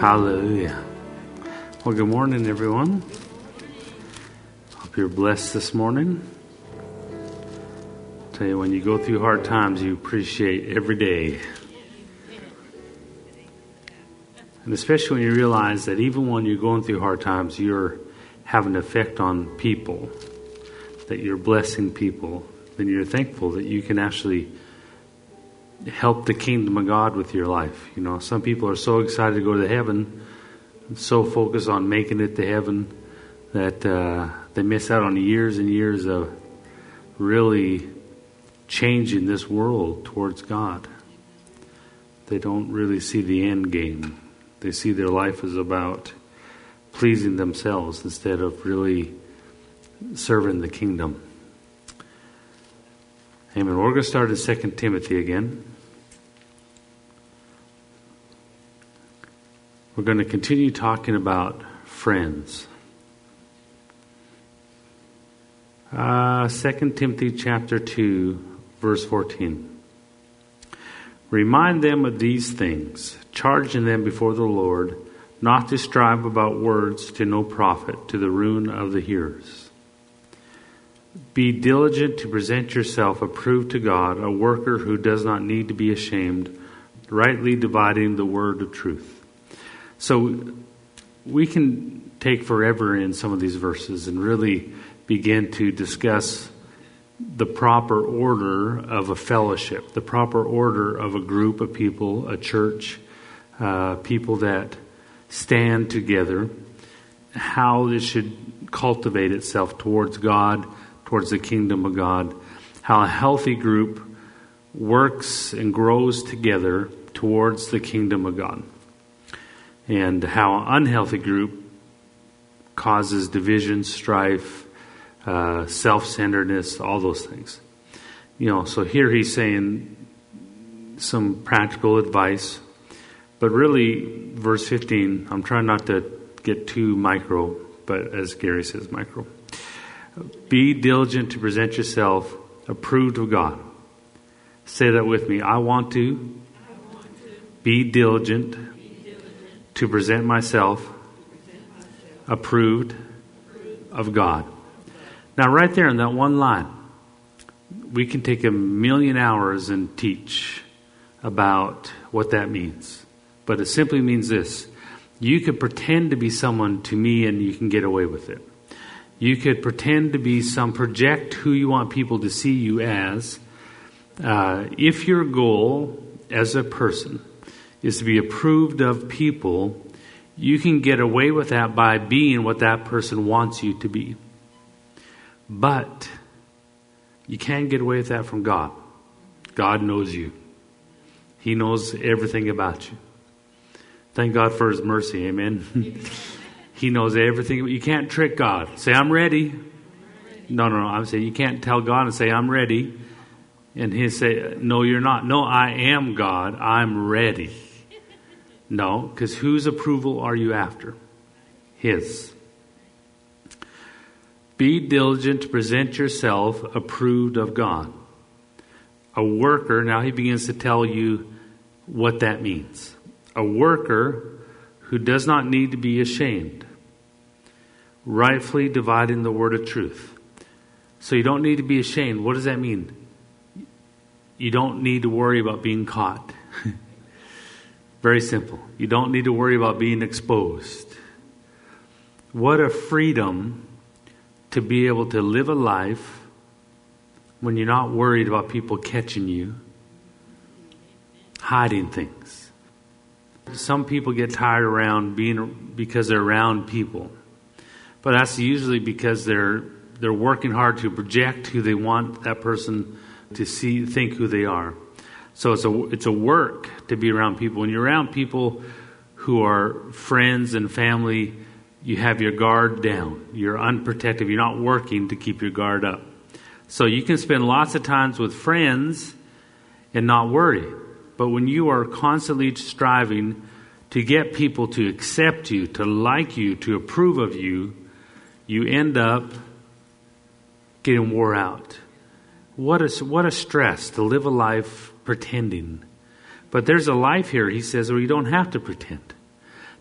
Hallelujah. Well, good morning, everyone. Hope you're blessed this morning. Tell you, when you go through hard times, you appreciate every day. And especially when you realize that even when you're going through hard times, you're having an effect on people, that you're blessing people, then you're thankful that you can actually help the kingdom of God with your life. You know, some people are so excited to go to heaven, so focused on making it to heaven, that they miss out on years and years of really changing this world towards God. They don't really see the end game. They see their life as about pleasing themselves instead of really serving the kingdom. Amen. We're going to start in 2 Timothy again. We're going to continue talking about friends. 2 Timothy chapter 2, verse 14. Remind them of these things, charging them before the Lord, not to strive about words to no profit, to the ruin of the hearers. Be diligent to present yourself approved to God, a worker who does not need to be ashamed, rightly dividing the word of truth. So we can take forever in some of these verses and really begin to discuss the proper order of a fellowship, the proper order of a group of people, a church, people that stand together, how it should cultivate itself towards God, towards the kingdom of God, how a healthy group works and grows together towards the kingdom of God, and how an unhealthy group causes division, strife, self-centeredness, all those things. You know, so here he's saying some practical advice, but really, verse 15, I'm trying not to get too micro, but as Gary says, micro. Be diligent to present yourself approved of God. Say that with me. I want to be diligent to present myself approved of God. Now, right there in that one line, we can take 1,000,000 hours and teach about what that means. But it simply means this. You could pretend to be someone to me and you can get away with it. You could pretend to be project who you want people to see you as. If your goal as a person is to be approved of people, you can get away with that by being what that person wants you to be. But you can't get away with that from God. God knows you. He knows everything about you. Thank God for His mercy. Amen. He knows everything. You can't trick God. Say, I'm ready. No. I'm saying you can't tell God and say, I'm ready. And He'll say, no, you're not. No, I am God. I'm ready. No, because whose approval are you after? His. Be diligent to present yourself approved of God. A worker, now he begins to tell you what that means. A worker who does not need to be ashamed, rightfully dividing the word of truth. So you don't need to be ashamed. What does that mean? You don't need to worry about being caught. Very simple. You don't need to worry about being exposed. What a freedom to be able to live a life when you're not worried about people catching you, hiding things. Some people get tired around because they're around people. But that's usually because they're working hard to project who they want that person to think who they are. So it's a work to be around people. When you're around people who are friends and family, you have your guard down. You're unprotected. You're not working to keep your guard up. So you can spend lots of times with friends and not worry. But when you are constantly striving to get people to accept you, to like you, to approve of you, you end up getting wore out. What a stress to live a life pretending. But there's a life here, he says, where you don't have to pretend.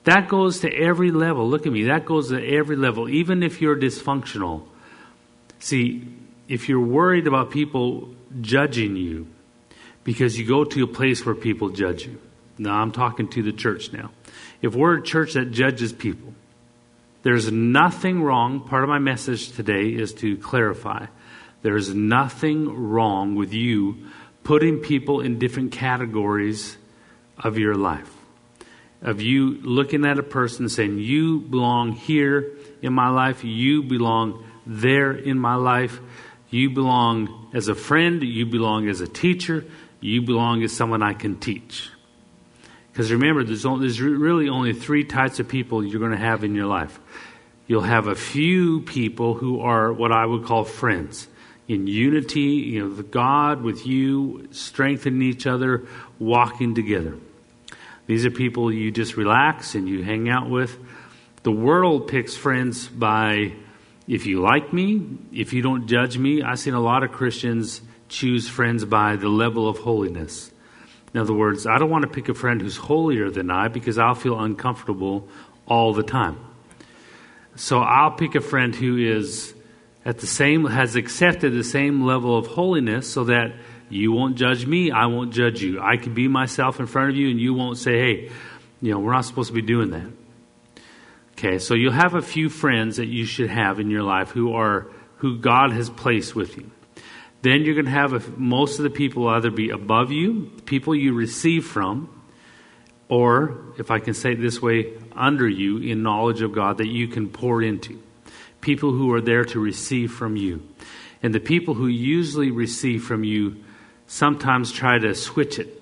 That goes to every level. Look at me. That goes to every level, even if you're dysfunctional. See, if you're worried about people judging you because you go to a place where people judge you. Now, I'm talking to the church now. If we're a church that judges people, there's nothing wrong. Part of my message today is to clarify. There's nothing wrong with you putting people in different categories of your life. Of you looking at a person saying, you belong here in my life, you belong there in my life, you belong as a friend, you belong as a teacher, you belong as someone I can teach. Because remember, there's really only three types of people you're going to have in your life. You'll have a few people who are what I would call friends. In unity, the God with you, strengthening each other, walking together. These are people you just relax and you hang out with. The world picks friends by if you like me, if you don't judge me. I've seen a lot of Christians choose friends by the level of holiness. In other words, I don't want to pick a friend who's holier than I because I'll feel uncomfortable all the time. So I'll pick a friend who is has accepted the same level of holiness so that you won't judge me, I won't judge you. I can be myself in front of you and you won't say, hey, we're not supposed to be doing that. Okay, so you'll have a few friends that you should have in your life who God has placed with you. Then you're going to have most of the people either be above you, people you receive from, or, if I can say it this way, under you in knowledge of God that you can pour into. People who are there to receive from you. And the people who usually receive from you sometimes try to switch it.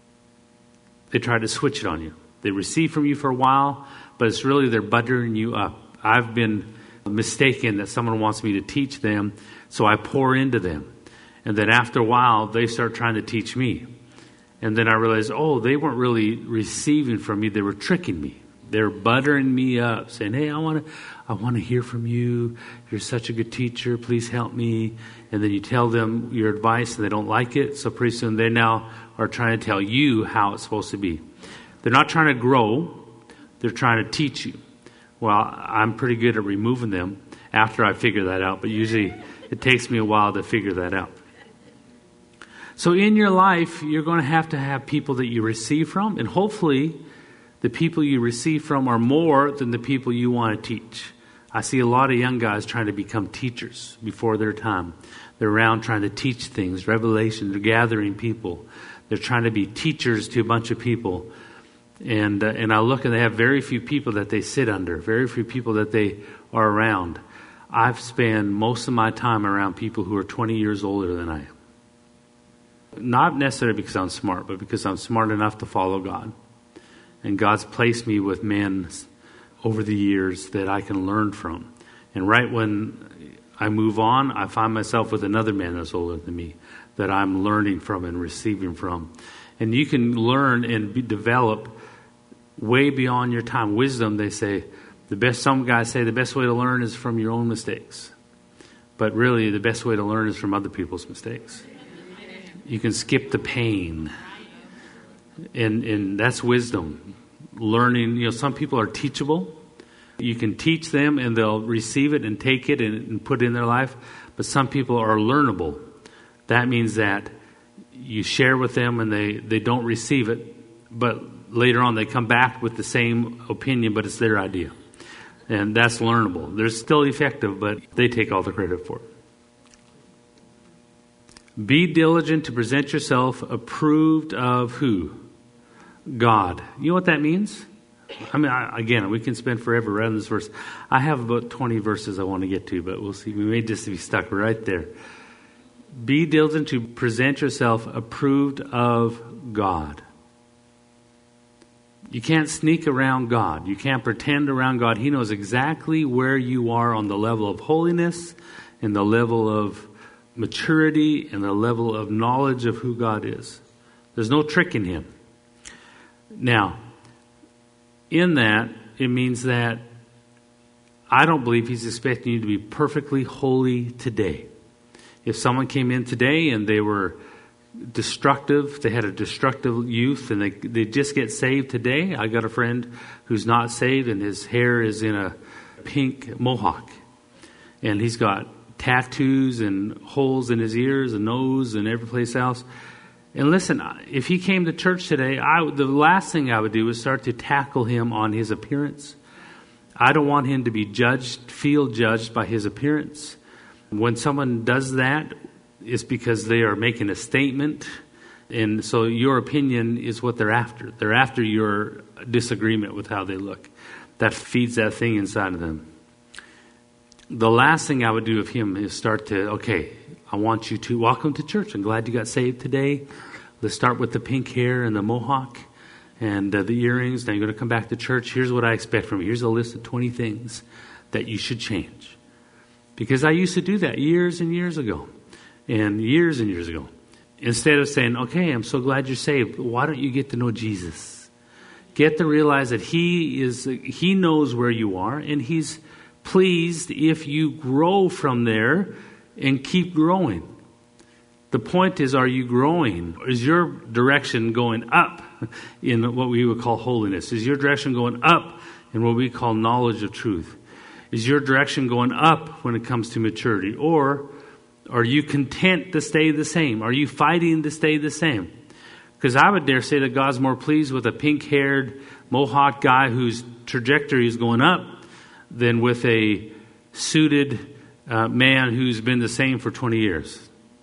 They try to switch it on you. They receive from you for a while, but it's really they're buttering you up. I've been mistaken that someone wants me to teach them, so I pour into them. And then after a while, they start trying to teach me. And then I realize, they weren't really receiving from me. They were tricking me. They're buttering me up, saying, hey, I want to hear from you. You're such a good teacher. Please help me. And then you tell them your advice and they don't like it. So pretty soon they now are trying to tell you how it's supposed to be. They're not trying to grow. They're trying to teach you. Well, I'm pretty good at removing them after I figure that out. But usually it takes me a while to figure that out. So in your life, you're going to have people that you receive from. And hopefully the people you receive from are more than the people you want to teach. I see a lot of young guys trying to become teachers before their time. They're around trying to teach things, revelation. They're gathering people. They're trying to be teachers to a bunch of people. And I look and they have very few people that they sit under, very few people that they are around. I've spent most of my time around people who are 20 years older than I am. Not necessarily because I'm smart, but because I'm smart enough to follow God. And God's placed me with men over the years that I can learn from. And right when I move on, I find myself with another man that's older than me that I'm learning from and receiving from. And you can learn and develop way beyond your time. Wisdom, they say, some guys say the best way to learn is from your own mistakes. But really, the best way to learn is from other people's mistakes. You can skip the pain. And that's wisdom. Learning, some people are teachable. You can teach them and they'll receive it and take it and put it in their life. But some people are learnable. That means that you share with them and they don't receive it. But later on they come back with the same opinion, but it's their idea. And that's learnable. They're still effective, but they take all the credit for it. Be diligent to present yourself approved of who? God. You know what that means? I mean, again, we can spend forever around this verse. I have about 20 verses I want to get to, but we'll see. We may just be stuck right there. Be diligent to present yourself approved of God. You can't sneak around God. You can't pretend around God. He knows exactly where you are on the level of holiness and the level of maturity and the level of knowledge of who God is. There's no trick in Him. Now, in that, it means that I don't believe He's expecting you to be perfectly holy today. If someone came in today and they were destructive. They had a destructive youth, and they just get saved today. I got a friend who's not saved, and his hair is in a pink mohawk. And he's got tattoos and holes in his ears and nose and every place else. And listen, if he came to church today, the last thing I would do is start to tackle him on his appearance. I don't want him to be feel judged by his appearance. When someone does that, it's because they are making a statement. And so your opinion is what they're after. They're after your disagreement with how they look. That feeds that thing inside of them. The last thing I would do of him is start to, okay, I want you to welcome to church. I'm glad you got saved today. Let's start with the pink hair and the mohawk and the earrings. Now you're going to come back to church. Here's what I expect from you. Here's a list of 20 things that you should change. Because I used to do that years and years ago. And years ago. Instead of saying, okay, I'm so glad you're saved. Why don't you get to know Jesus? Get to realize that He knows where you are, and He's pleased if you grow from there and keep growing. The point is, are you growing? Is your direction going up in what we would call holiness? Is your direction going up in what we call knowledge of truth? Is your direction going up when it comes to maturity? Or are you content to stay the same? Are you fighting to stay the same? Because I would dare say that God's more pleased with a pink-haired, mohawk guy whose trajectory is going up than with a suited man who's been the same for 20 years.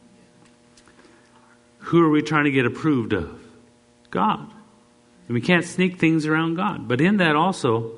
Who are we trying to get approved of? God. And we can't sneak things around God. But in that also,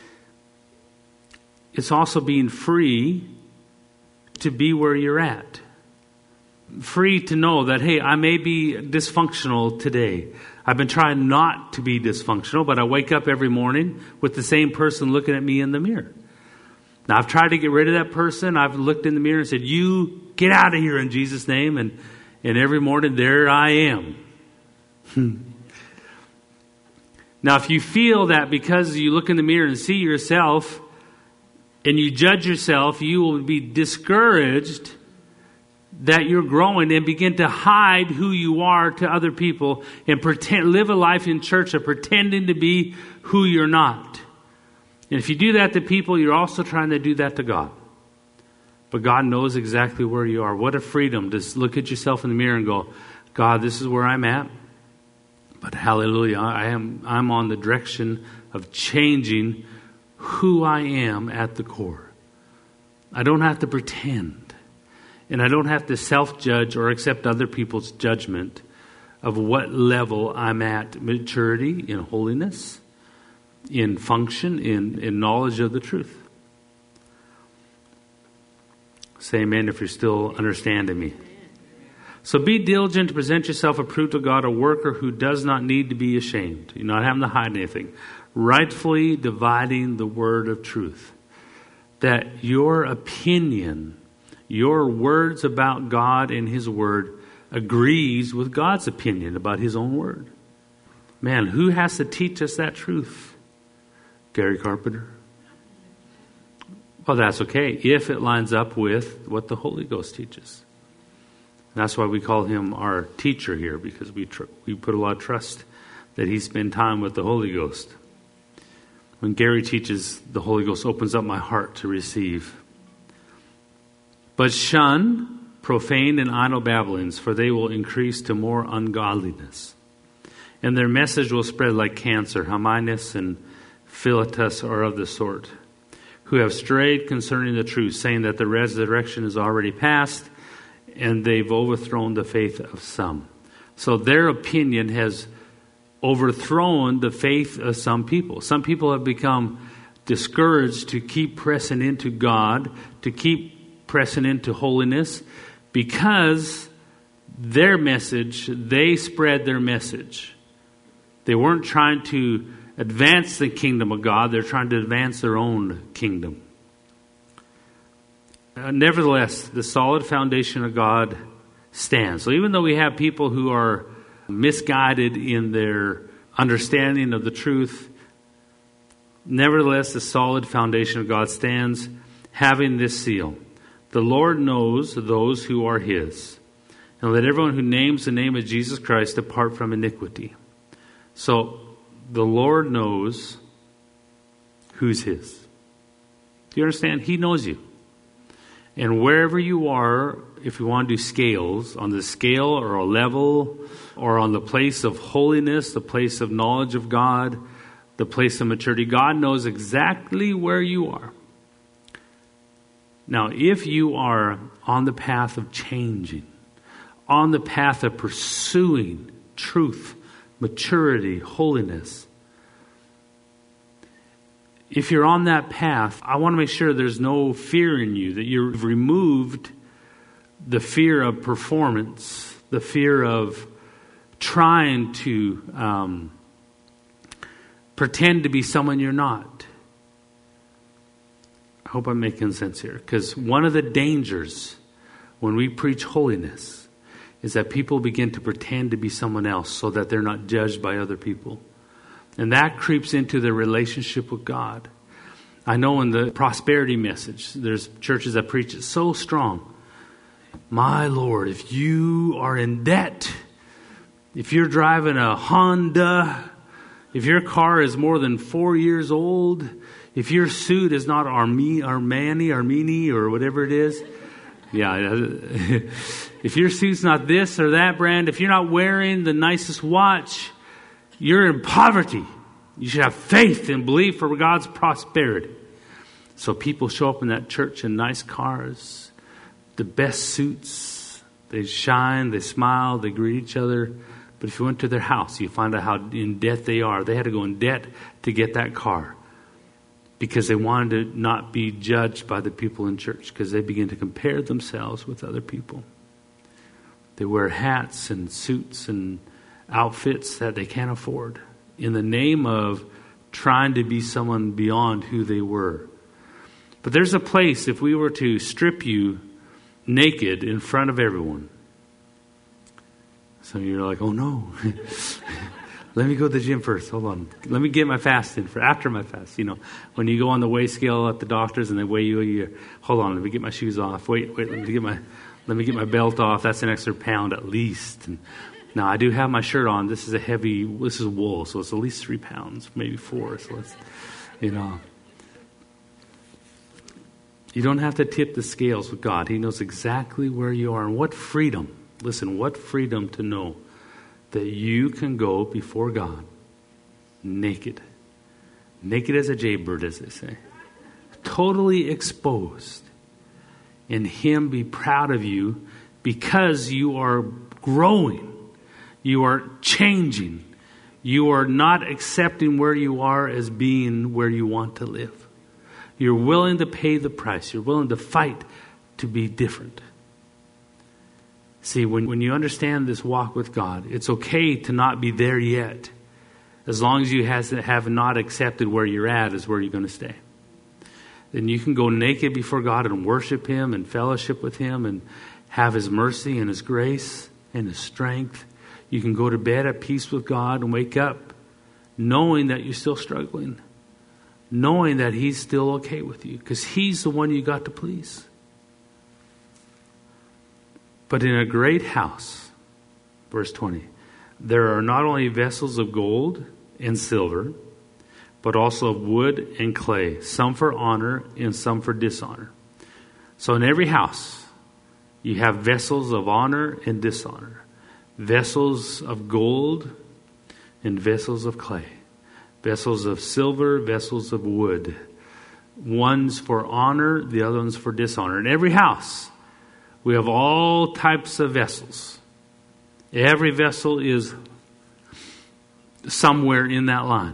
it's also being free to be where you're at. Free to know that, hey, I may be dysfunctional today. I've been trying not to be dysfunctional, but I wake up every morning with the same person looking at me in the mirror. Now, I've tried to get rid of that person. I've looked in the mirror and said, you get out of here in Jesus' name. And every morning, there I am. Now, if you feel that because you look in the mirror and see yourself and you judge yourself, you will be discouraged that you're growing and begin to hide who you are to other people and live a life in church of pretending to be who you're not. And if you do that to people, you're also trying to do that to God. But God knows exactly where you are. What a freedom to look at yourself in the mirror and go, God, this is where I'm at. But hallelujah, I'm on the direction of changing who I am at the core. I don't have to pretend. And I don't have to self-judge or accept other people's judgment of what level I'm at. Maturity, in holiness, in function, in knowledge of the truth. Say amen if you're still understanding me. So be diligent to present yourself approved to God, a worker who does not need to be ashamed. You're not having to hide anything. Rightfully dividing the word of truth. That your opinion, your words about God and His Word agrees with God's opinion about His own Word. Man, who has to teach us that truth? Gary Carpenter. Well, that's okay if it lines up with what the Holy Ghost teaches. That's why we call him our teacher here, because we put a lot of trust that he spend time with the Holy Ghost. When Gary teaches, the Holy Ghost opens up my heart to receive. But shun profane and idle babblings, for they will increase to more ungodliness. And their message will spread like cancer. Hymenaeus and Philetus are of the sort, who have strayed concerning the truth, saying that the resurrection is already past, and they've overthrown the faith of some. So their opinion has overthrown the faith of some people. Some people have become discouraged to keep pressing into God, to keep pressing into holiness, because their message, they spread their message. They weren't trying to advance the kingdom of God. They're trying to advance their own kingdom. Nevertheless, the solid foundation of God stands. So even though we have people who are misguided in their understanding of the truth, nevertheless, the solid foundation of God stands, having this seal. The Lord knows those who are His, And let everyone who names the name of Jesus Christ depart from iniquity. So the Lord knows who's His. Do you understand? He knows you. And wherever you are, if you want to do scales, on the scale or a level, or on the place of holiness, the place of knowledge of God, the place of maturity, God knows exactly where you are. Now, if you are on the path of changing, on the path of pursuing truth, maturity, holiness, if you're on that path, I want to make sure there's no fear in you, that you've removed the fear of performance, the fear of trying to pretend to be someone you're not. I hope I'm making sense here. Because one of the dangers when we preach holiness is that people begin to pretend to be someone else so that they're not judged by other people. And that creeps into their relationship with God. I know in the prosperity message, there's churches that preach it so strong. My Lord, if you are in debt, if you're driving a Honda, if your car is more than 4 years old, if your suit is not Armani, or whatever it is, if your suit's not this or that brand, if you're not wearing the nicest watch, you're in poverty. You should have faith and belief for God's prosperity. So people show up in that church in nice cars, the best suits. They shine, they smile, they greet each other. But if you went to their house, you find out how in debt they are. They had to go in debt to get that car because they wanted to not be judged by the people in church, because they begin to compare themselves with other people. They wear hats and suits and outfits that they can't afford in the name of trying to be someone beyond who they were. But there's a place, if we were to strip you naked in front of everyone. Some of you are like, oh no, let me go to the gym first. Hold on. Let me get my fast in for after my fast. You know, when you go on the weigh scale at the doctors and they weigh you, hold on, let me get my shoes off. Wait, let me get my belt off. That's an extra pound at least. And now I do have my shirt on. This is wool, so it's at least 3 pounds, maybe 4. So it's, you don't have to tip the scales with God. He knows exactly where you are and what freedom. Listen, what freedom to know that you can go before God naked. Naked as a jaybird, as they say. Totally exposed. And Him be proud of you because you are growing. You are changing. You are not accepting where you are as being where you want to live. You're willing to pay the price. You're willing to fight to be different. See, when you understand this walk with God, it's okay to not be there yet. As long as you have not accepted where you're at is where you're going to stay. Then you can go naked before God and worship Him and fellowship with Him and have His mercy and His grace and His strength. You can go to bed at peace with God and wake up knowing that you're still struggling. Knowing that He's still okay with you because He's the one you got to please. But in a great house, verse 20, there are not only vessels of gold and silver, but also of wood and clay, some for honor and some for dishonor. So in every house, you have vessels of honor and dishonor, vessels of gold and vessels of clay, vessels of silver, vessels of wood. One's for honor, the other one's for dishonor. In every house, we have all types of vessels. Every vessel is somewhere in that line.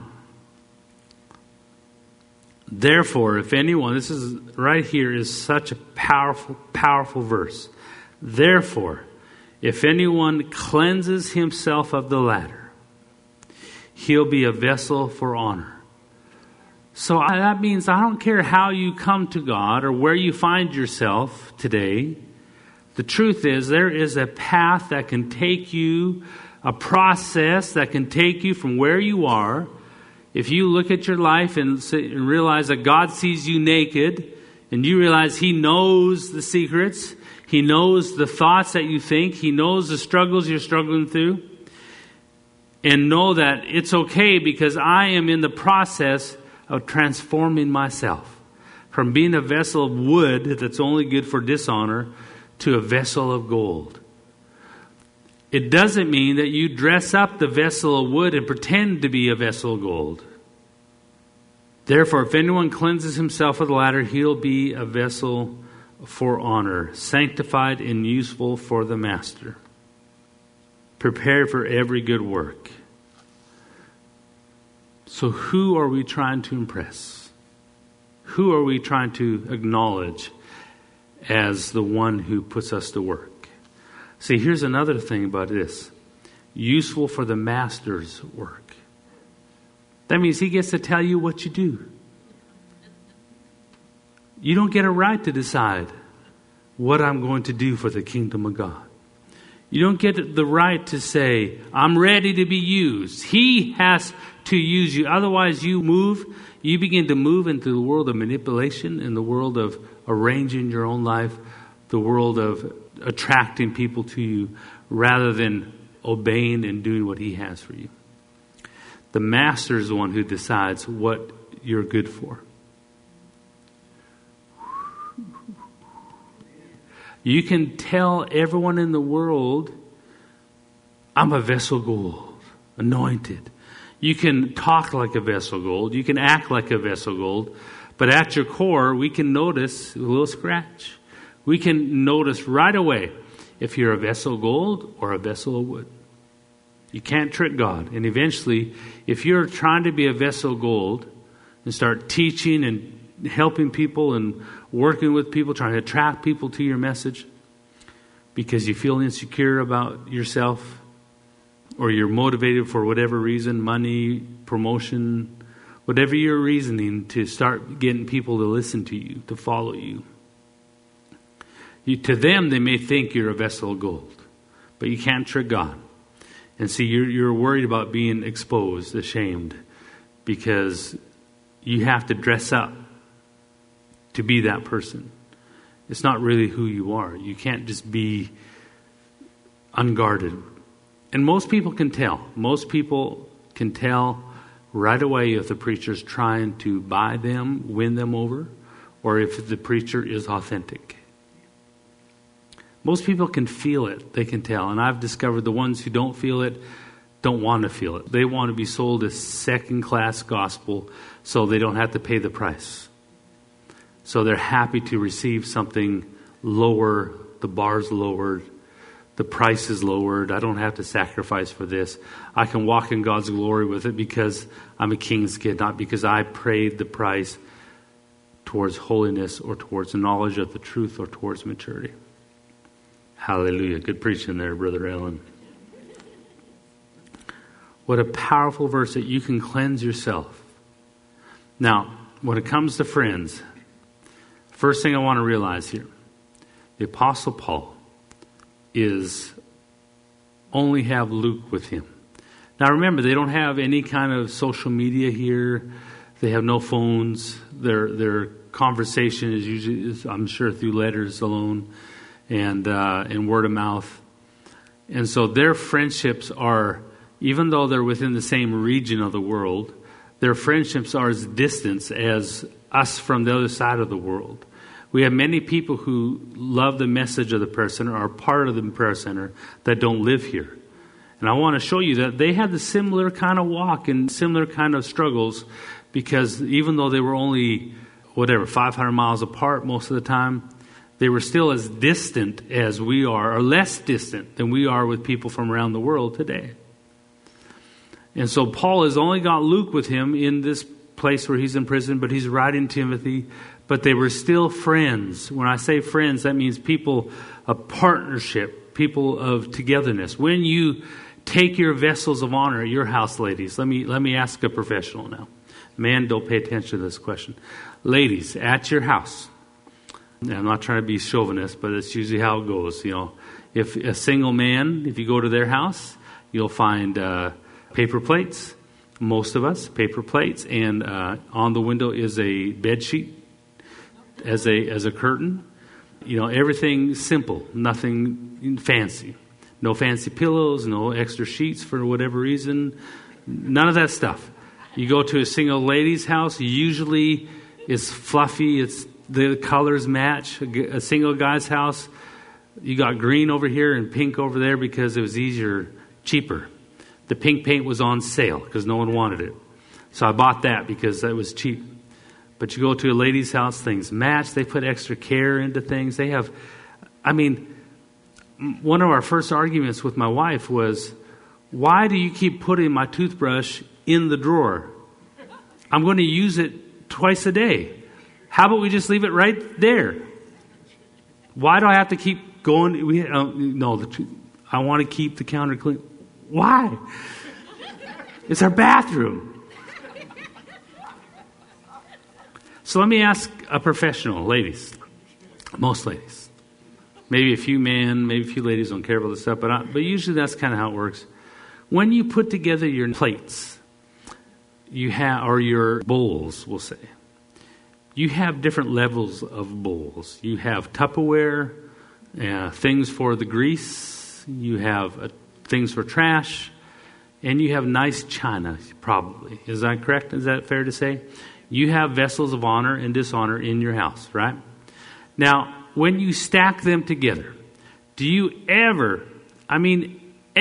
Therefore, if anyone, this is right here is such a powerful, powerful verse. Therefore, if anyone cleanses himself of the latter, he'll be a vessel for honor. So that means I don't care how you come to God or where you find yourself today. The truth is there is a path that can take you, a process that can take you from where you are. If you look at your life and realize that God sees you naked and you realize He knows the secrets. He knows the thoughts that you think. He knows the struggles you're struggling through. And know that it's okay because I am in the process of transforming myself from being a vessel of wood that's only good for dishonor to a vessel of gold. It doesn't mean that you dress up the vessel of wood and pretend to be a vessel of gold. Therefore, if anyone cleanses himself of the latter, he'll be a vessel for honor, sanctified and useful for the master, prepared for every good work. So who are we trying to impress? Who are we trying to acknowledge as the one who puts us to work? See, here's another thing about this. Useful for the master's work. That means he gets to tell you what you do. You don't get a right to decide what I'm going to do for the kingdom of God. You don't get the right to say, I'm ready to be used. He has to use you. Otherwise, you begin to move into the world of manipulation, in the world of arranging your own life, the world of attracting people to you, rather than obeying and doing what He has for you. The master is the one who decides what you're good for. You can tell everyone in the world, I'm a vessel gold, anointed. You can talk like a vessel gold. You can act like a vessel gold. But at your core, we can notice a little scratch. We can notice right away if you're a vessel gold or a vessel of wood. You can't trick God. And eventually, if you're trying to be a vessel gold and start teaching and helping people and working with people, trying to attract people to your message because you feel insecure about yourself or you're motivated for whatever reason, money, promotion, whatever your reasoning to start getting people to listen to you, to follow you. To them, they may think you're a vessel of gold, but you can't trick God. And see, you're worried about being exposed, ashamed, because you have to dress up to be that person. It's not really who you are. You can't just be unguarded. And most people can tell. Most people can tell right away if the preacher's trying to buy them, win them over, or if the preacher is authentic. Most people can feel it. They can tell. And I've discovered the ones who don't feel it don't want to feel it. They want to be sold a second-class gospel so they don't have to pay the price. So they're happy to receive something lower, the bar's lowered, the price is lowered. I don't have to sacrifice for this. I can walk in God's glory with it because I'm a king's kid, not because I paid the price towards holiness or towards knowledge of the truth or towards maturity. Hallelujah. Good preaching there, Brother Allen. What a powerful verse that you can cleanse yourself. Now, when it comes to friends, first thing I want to realize here, the Apostle Paul is only have Luke with him. Now remember, they don't have any kind of social media here. They have no phones. Their conversation is usually, I'm sure, through letters alone and word of mouth. And so their friendships are, even though they're within the same region of the world, their friendships are as distant as us from the other side of the world. We have many people who love the message of the prayer center, are part of the prayer center, that don't live here. And I want to show you that they had the similar kind of walk and similar kind of struggles, because even though they were only, 500 miles apart most of the time, they were still as distant as we are, or less distant than we are with people from around the world today. And so Paul has only got Luke with him in this place where he's in prison, but he's writing Timothy. But they were still friends. When I say friends, that means people of partnership, people of togetherness. When you take your vessels of honor at your house, ladies, let me ask a professional now. Man, don't pay attention to this question. Ladies, at your house, and I'm not trying to be chauvinist, but it's usually how it goes. You know, if a single man, if you go to their house, you'll find paper plates. Most of us, paper plates, and on the window is a bed sheet. as a curtain. Everything simple, nothing fancy. No fancy pillows, no extra sheets for whatever reason. None of that stuff. You go to a single lady's house, usually it's fluffy, the colors match. A single guy's house, you got green over here and pink over there because it was easier, cheaper. The pink paint was on sale because no one wanted it. So I bought that because that was cheap. But you go to a lady's house, things match. They put extra care into things. One of our first arguments with my wife was, why do you keep putting my toothbrush in the drawer? I'm going to use it twice a day. How about we just leave it right there? Why do I have to keep going? I want to keep the counter clean. Why? It's our bathroom. So let me ask a professional, ladies, most ladies. Maybe a few men, maybe a few ladies don't care about this stuff, but usually that's kind of how it works. When you put together your plates, or your bowls, we'll say, you have different levels of bowls. You have Tupperware, things for the grease, you have things for trash, and you have nice china, probably. Is that correct? Is that fair to say? You have vessels of honor and dishonor in your house, right? Now, when you stack them together, do you ever in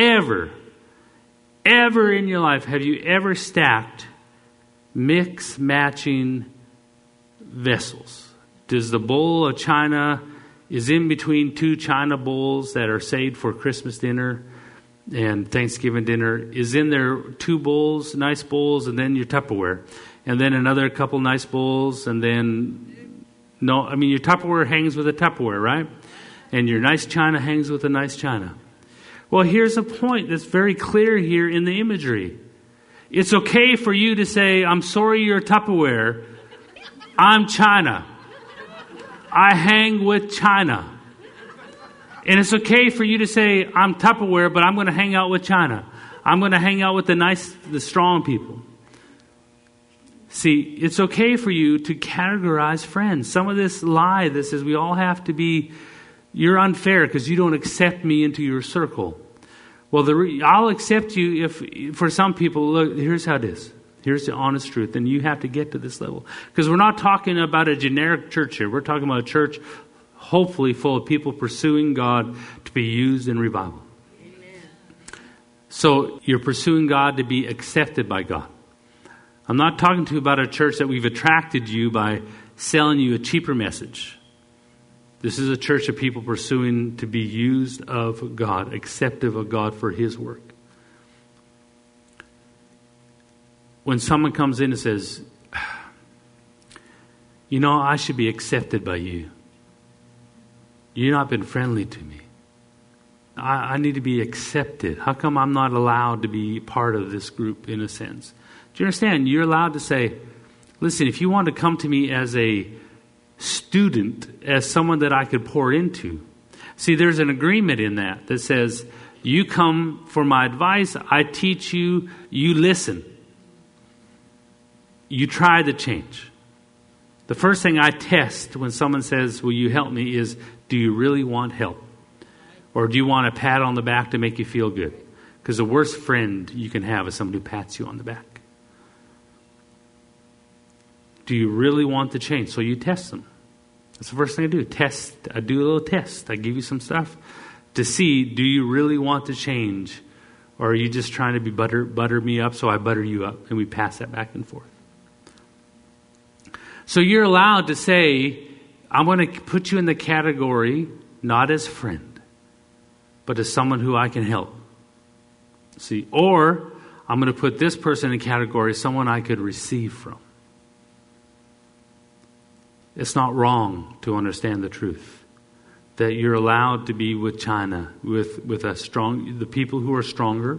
your life, have you ever stacked matching vessels? Does the bowl of china is in between two china bowls that are saved for Christmas dinner and Thanksgiving dinner? Is in there two bowls, nice bowls, and then your Tupperware, and then another couple nice bowls, and then your Tupperware hangs with a Tupperware, right? And your nice china hangs with a nice china. Well, here's a point that's very clear here in the imagery. It's okay for you to say, I'm sorry you're Tupperware. I'm china. I hang with china. And it's okay for you to say, I'm Tupperware, but I'm going to hang out with china. I'm going to hang out with the strong people. See, it's okay for you to categorize friends. Some of this lie that says we all have to be, you're unfair because you don't accept me into your circle. Well, I'll accept you if, for some people, look, here's how it is. Here's the honest truth. And you have to get to this level. Because we're not talking about a generic church here. We're talking about a church hopefully full of people pursuing God to be used in revival. Amen. So you're pursuing God to be accepted by God. I'm not talking to you about a church that we've attracted you by selling you a cheaper message. This is a church of people pursuing to be used of God, acceptive of God for His work. When someone comes in and says, I should be accepted by you. You've not been friendly to me. I need to be accepted. How come I'm not allowed to be part of this group in a sense? Do you understand? You're allowed to say, listen, if you want to come to me as a student, as someone that I could pour into. See, there's an agreement in that says, you come for my advice, I teach you, you listen. You try the change. The first thing I test when someone says, will you help me, is, do you really want help? Or do you want a pat on the back to make you feel good? Because the worst friend you can have is somebody who pats you on the back. Do you really want the change? So you test them. That's the first thing I do. Test. I do a little test. I give you some stuff to see, do you really want to change? Or are you just trying to be butter me up so I butter you up? And we pass that back and forth. So you're allowed to say, I'm going to put you in the category, not as friend, but as someone who I can help. See, or I'm going to put this person in category, someone I could receive from. It's not wrong to understand the truth that you're allowed to be with China, with the people who are stronger,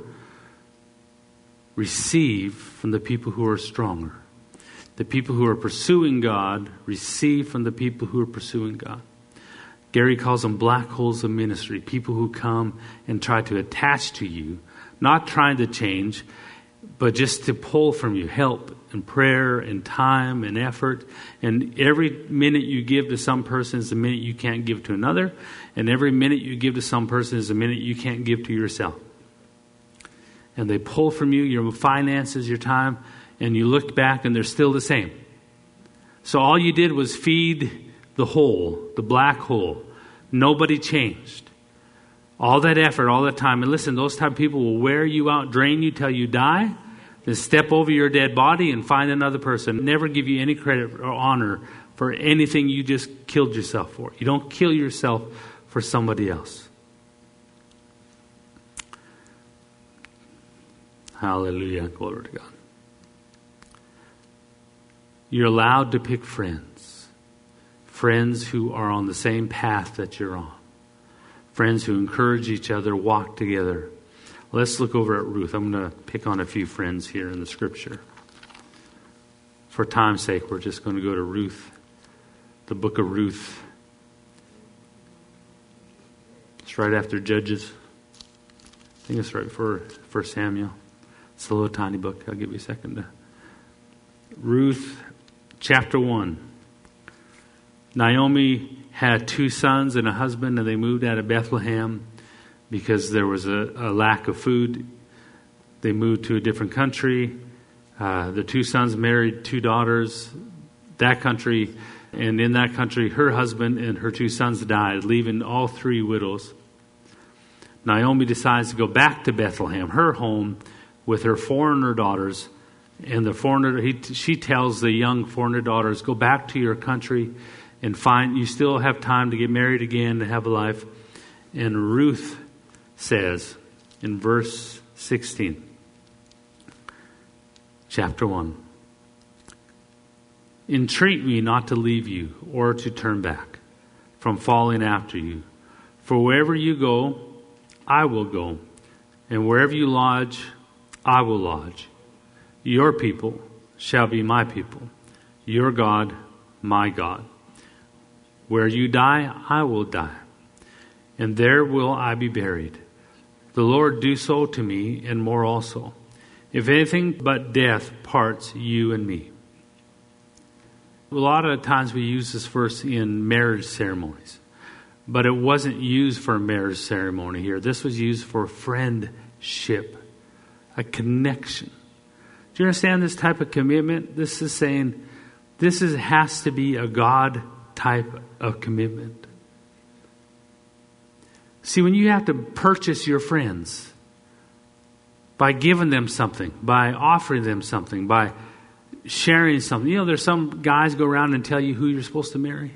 receive from the people who are stronger. The people who are pursuing God receive from the people who are pursuing God. Gary calls them black holes of ministry, people who come and try to attach to you, not trying to change, but just to pull from you, help and prayer and time and effort. And every minute you give to some person is a minute you can't give to another. And every minute you give to some person is a minute you can't give to yourself. And they pull from you your finances, your time, and you look back and they're still the same. So all you did was feed the hole, the black hole. Nobody changed. All that effort, all that time. And listen, those type of people will wear you out, drain you till you die, then step over your dead body and find another person. Never give you any credit or honor for anything you just killed yourself for. You don't kill yourself for somebody else. Hallelujah. Glory to God. You're allowed to pick friends. Friends who are on the same path that you're on. Friends who encourage each other, walk together. Let's look over at Ruth. I'm going to pick on a few friends here in the scripture. For time's sake, we're just going to go to Ruth, the book of Ruth. It's right after Judges. I think it's right for 1 Samuel. It's a little tiny book. I'll give you a second. Ruth, chapter 1. Naomi had 2 sons and a husband, and they moved out of Bethlehem because there was a lack of food. They moved to a different country. The 2 sons married 2 daughters. That country, and in that country, her husband and her 2 sons died, leaving all 3 widows. Naomi decides to go back to Bethlehem, her home, with her foreigner daughters. And she tells the young foreigner daughters, go back to your country and you still have time to get married again, to have a life. And Ruth says in verse 16, chapter 1, entreat me not to leave you or to turn back from following after you. For wherever you go, I will go. And wherever you lodge, I will lodge. Your people shall be my people. Your God, my God. Where you die, I will die. And there will I be buried. The Lord do so to me, and more also. If anything but death parts you and me. A lot of times we use this verse in marriage ceremonies. But it wasn't used for a marriage ceremony here. This was used for friendship. A connection. Do you understand this type of commitment? This is saying has to be a God type of commitment. See, when you have to purchase your friends by giving them something, by offering them something, by sharing something. You know, there's some guys go around and tell you who you're supposed to marry.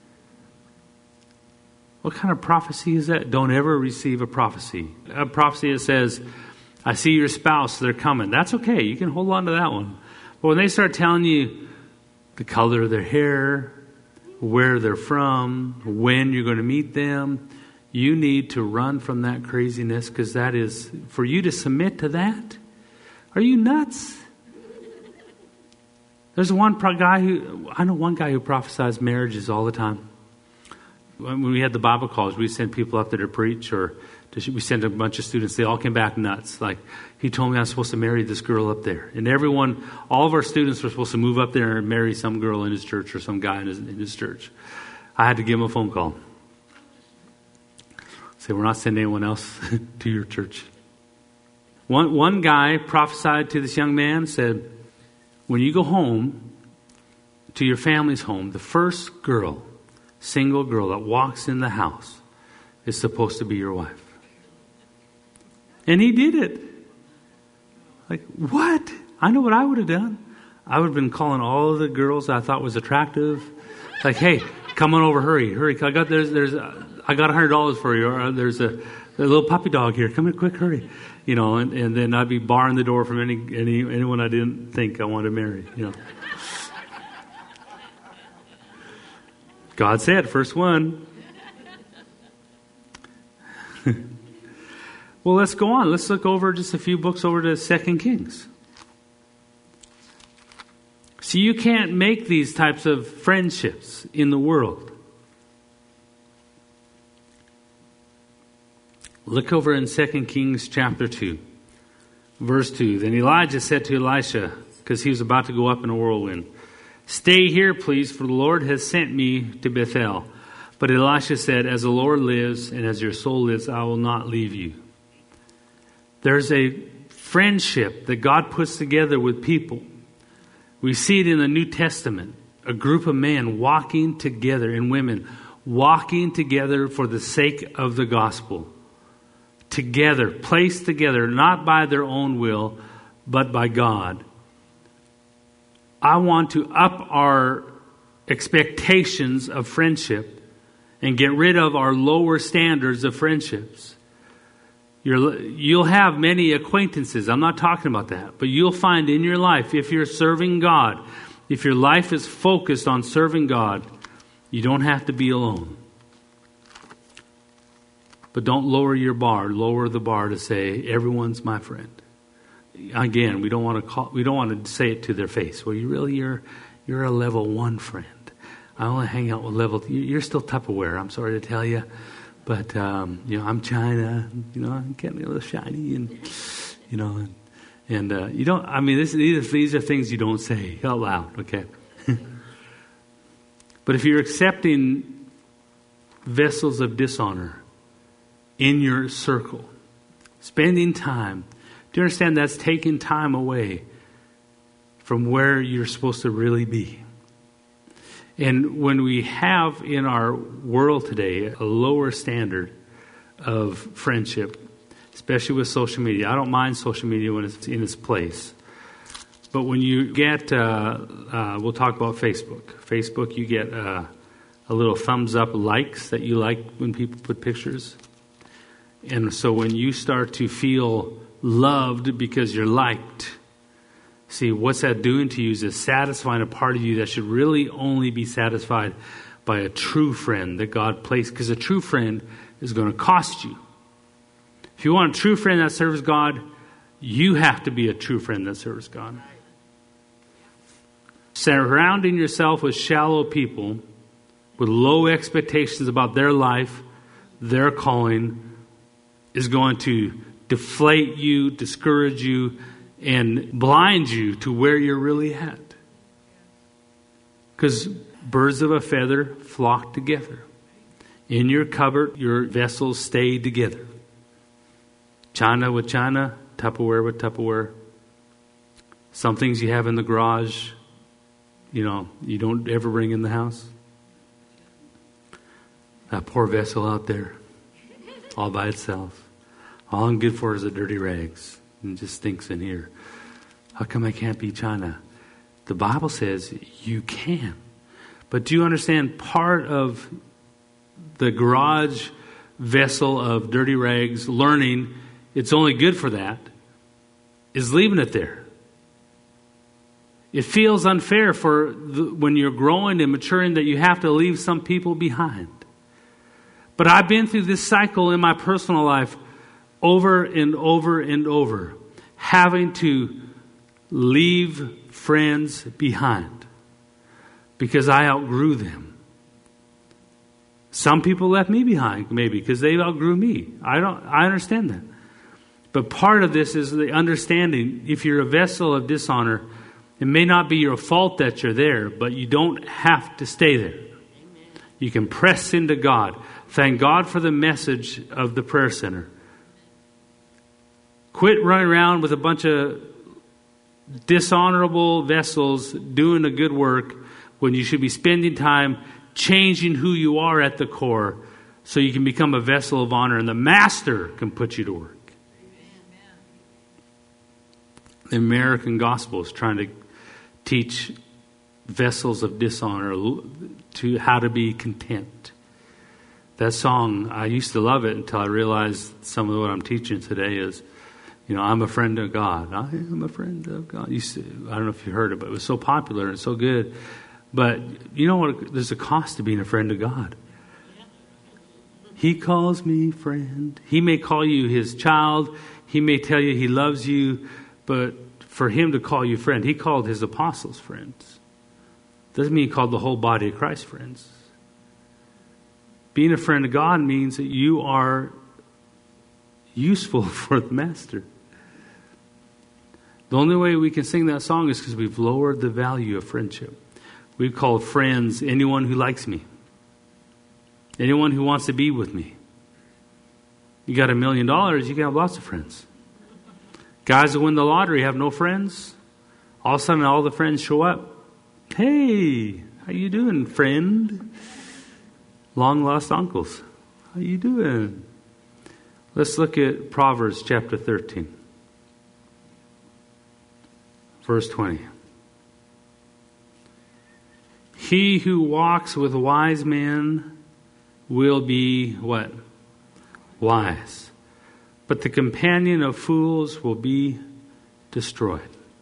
What kind of prophecy is that? Don't ever receive a prophecy. A prophecy that says, I see your spouse, they're coming. That's okay. You can hold on to that one. But when they start telling you the color of their hair, where they're from, when you're going to meet them, you need to run from that craziness, because that is, for you to submit to that, are you nuts? There's I know one guy who prophesies marriages all the time. When we had the Bible college, we sent people up there to preach, or we sent a bunch of students. They all came back nuts. Like, he told me I'm supposed to marry this girl up there. And all of our students were supposed to move up there and marry some girl in his church or some guy in his church. I had to give him a phone call. Say, we're not sending anyone else to your church. One guy prophesied to this young man, said, when you go home to your family's home, the first single girl that walks in the house is supposed to be your wife. And he did it. Like, what? I know what I would have done. I would have been calling all the girls I thought was attractive. Like, hey, come on over, hurry. I got $100 for you. Or there's a little puppy dog here. Come in quick, hurry. You know, and then I'd be barring the door from anyone I didn't think I wanted to marry. You know. God said, first one. Well, let's go on. Let's look over just a few books over to 2 Kings. See, you can't make these types of friendships in the world. Look over in 2 Kings chapter 2, verse 2. Then Elijah said to Elisha, because he was about to go up in a whirlwind. "Stay here, please, for the Lord has sent me to Bethel." But Elisha said, "As the Lord lives and as your soul lives, I will not leave you." There's a friendship that God puts together with people. We see it in the New Testament. A group of men walking together and women walking together for the sake of the gospel. Together, placed together, not by their own will, but by God. I want to up our expectations of friendship and get rid of our lower standards of friendships. You'll have many acquaintances. I'm not talking about that. But you'll find in your life, if you're serving God, if your life is focused on serving God, you don't have to be alone. But don't lower your bar. Lower the bar to say, everyone's my friend. Again, we don't want to say it to their face. Well, you're a level 1 friend. I only hang out with level 2. You're still Tupperware, I'm sorry to tell you. But, I'm China, I'm getting a little shiny and you don't, these are things you don't say out loud, okay? But if you're accepting vessels of dishonor in your circle, spending time, do you understand that's taking time away from where you're supposed to really be? And when we have in our world today a lower standard of friendship, especially with social media. I don't mind social media when it's in its place. But when you get, we'll talk about Facebook. Facebook, you get a little thumbs up likes that you like when people put pictures. And so when you start to feel loved because you're liked, see, what's that doing to you is it's satisfying a part of you that should really only be satisfied by a true friend that God placed. Because a true friend is going to cost you. If you want a true friend that serves God, you have to be a true friend that serves God. Surrounding yourself with shallow people with low expectations about their life, their calling, is going to deflate you, discourage you, and blind you to where you're really at. Because birds of a feather flock together. In your cupboard, your vessels stay together. China with China, Tupperware with Tupperware. Some things you have in the garage, you don't ever bring in the house. That poor vessel out there, all by itself. All I'm good for is the dirty rags. And just stinks in here. How come I can't be China? The Bible says you can. But do you understand part of the garage vessel of dirty rags, learning it's only good for that, is leaving it there. It feels unfair when you're growing and maturing that you have to leave some people behind. But I've been through this cycle in my personal life over and over and over, having to leave friends behind because I outgrew them. Some people left me behind, maybe because they outgrew me. I understand that. But part of this is the understanding, if you're a vessel of dishonor, it may not be your fault that you're there, but you don't have to stay there. Amen. You can press into God. Thank God for the message of the prayer center. Quit running around with a bunch of dishonorable vessels doing the good work when you should be spending time changing who you are at the core so you can become a vessel of honor and the master can put you to work. The American gospel is trying to teach vessels of dishonor to how to be content. That song, I used to love it until I realized some of what I'm teaching today is, I'm a friend of God. I am a friend of God. I don't know if you heard it, but it was so popular and so good. But you know what? There's a cost to being a friend of God. He calls me friend. He may call you his child. He may tell you he loves you. But for him to call you friend, he called his apostles friends. Doesn't mean he called the whole body of Christ friends. Being a friend of God means that you are useful for the master. The only way we can sing that song is because we've lowered the value of friendship. We've called friends anyone who likes me. Anyone who wants to be with me. You got $1 million, you can have lots of friends. Guys that win the lottery have no friends. All of a sudden, all the friends show up. Hey, how you doing, friend? Long lost uncles. How you doing? Let's look at Proverbs chapter 13. Verse 20. He who walks with wise men will be what? Wise. But the companion of fools will be destroyed.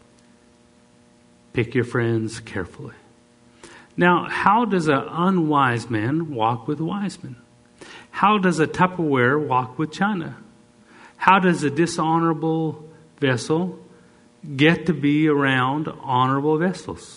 Pick your friends carefully. Now, how does an unwise man walk with wise men? How does a Tupperware walk with China? How does a dishonorable vessel get to be around honorable vessels?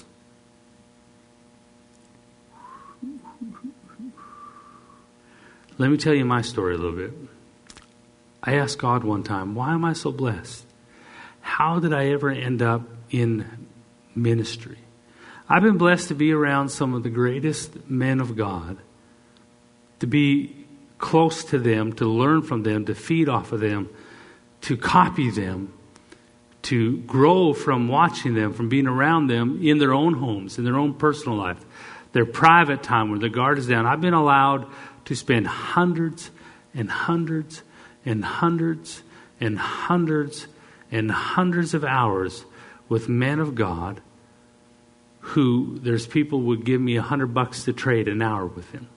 Let me tell you my story a little bit. I asked God one time, why am I so blessed? How did I ever end up in ministry? I've been blessed to be around some of the greatest men of God, to be close to them, to learn from them, to feed off of them, to copy them, to grow from watching them, from being around them in their own homes, in their own personal life, their private time where the guard is down. I've been allowed to spend hundreds and hundreds and hundreds and hundreds and hundreds of hours with men of God who there's people would give me $100 to trade an hour with him.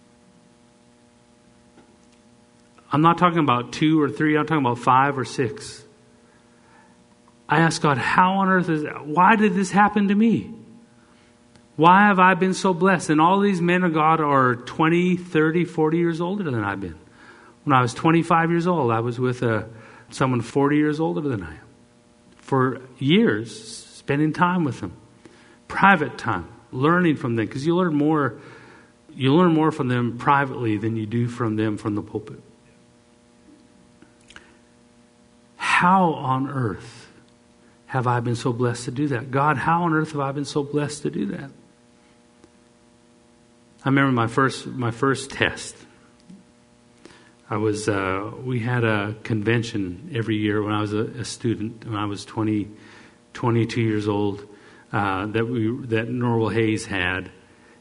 I'm not talking about 2 or 3, I'm talking about 5 or 6. I asked God, how on earth why did this happen to me? Why have I been so blessed? And all these men of God are 20, 30, 40 years older than I've been. When I was 25 years old, I was with someone 40 years older than I am. For years, spending time with them. Private time. Learning from them. Because you learn more from them privately than you do from them from the pulpit. How on earth have I been so blessed to do that? God, how on earth have I been so blessed to do that? I remember my first test. We had a convention every year when I was a student, when I was 22 years old, that Norwell Hayes had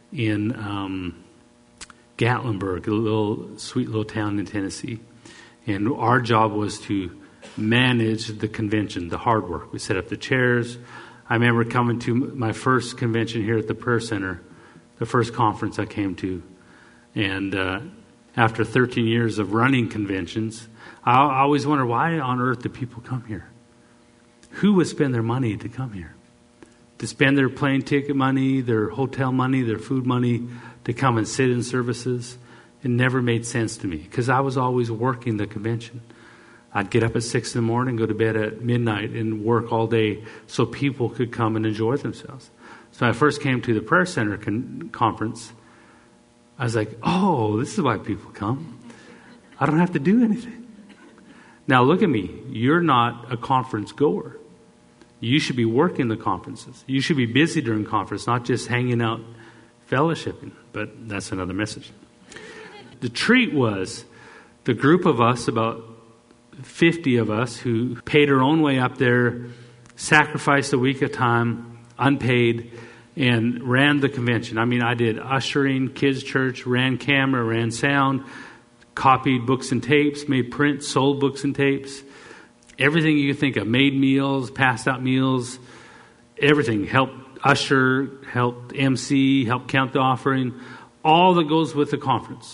in Gatlinburg, a sweet little town in Tennessee. And our job was to manage the convention, the hard work. We set up the chairs. I remember coming to my first convention here at the Prayer Center, the first conference I came to. And after 13 years of running conventions, I always wonder, why on earth do people come here? Who would spend their money to come here? To spend their plane ticket money, their hotel money, their food money, to come and sit in services? It never made sense to me because I was always working the convention. I'd get up at 6 in the morning, go to bed at midnight, and work all day so people could come and enjoy themselves. So when I first came to the Prayer Center conference, I was like, oh, this is why people come. I don't have to do anything. Now look at me. You're not a conference goer. You should be working the conferences. You should be busy during conference, not just hanging out fellowshipping. But that's another message. The treat was the group of us, about 50 of us, who paid our own way up there, sacrificed a week of time, unpaid, and ran the convention. I mean, I did ushering, kids' church, ran camera, ran sound, copied books and tapes, made prints, sold books and tapes. Everything you could think of. Made meals, passed out meals, everything. Helped usher, helped MC, helped count the offering. All that goes with the conference.